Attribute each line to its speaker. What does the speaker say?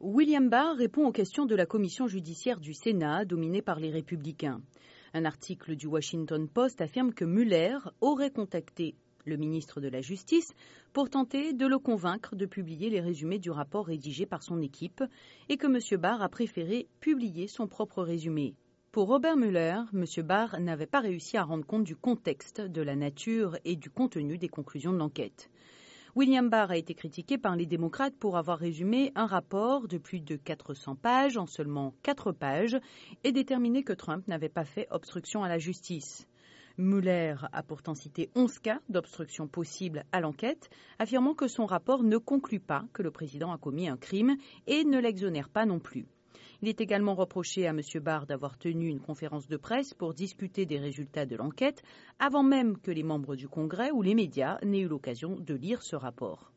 Speaker 1: William Barr répond aux questions de la commission judiciaire du Sénat, dominée par les Républicains. Un article du Washington Post affirme que Mueller aurait contacté le ministre de la Justice pour tenter de le convaincre de publier les résumés du rapport rédigé par son équipe et que M. Barr a préféré publier son propre résumé. Pour Robert Mueller, M. Barr n'avait pas réussi à rendre compte du contexte, de la nature et du contenu des conclusions de l'enquête. William Barr a été critiqué par les démocrates pour avoir résumé un rapport de plus de 400 pages en seulement 4 pages et déterminé que Trump n'avait pas fait obstruction à la justice. Mueller a pourtant cité 11 cas d'obstruction possible à l'enquête, affirmant que son rapport ne conclut pas que le président a commis un crime et ne l'exonère pas non plus. Il est également reproché à M. Barr d'avoir tenu une conférence de presse pour discuter des résultats de l'enquête avant même que les membres du Congrès ou les médias n'aient eu l'occasion de lire ce rapport.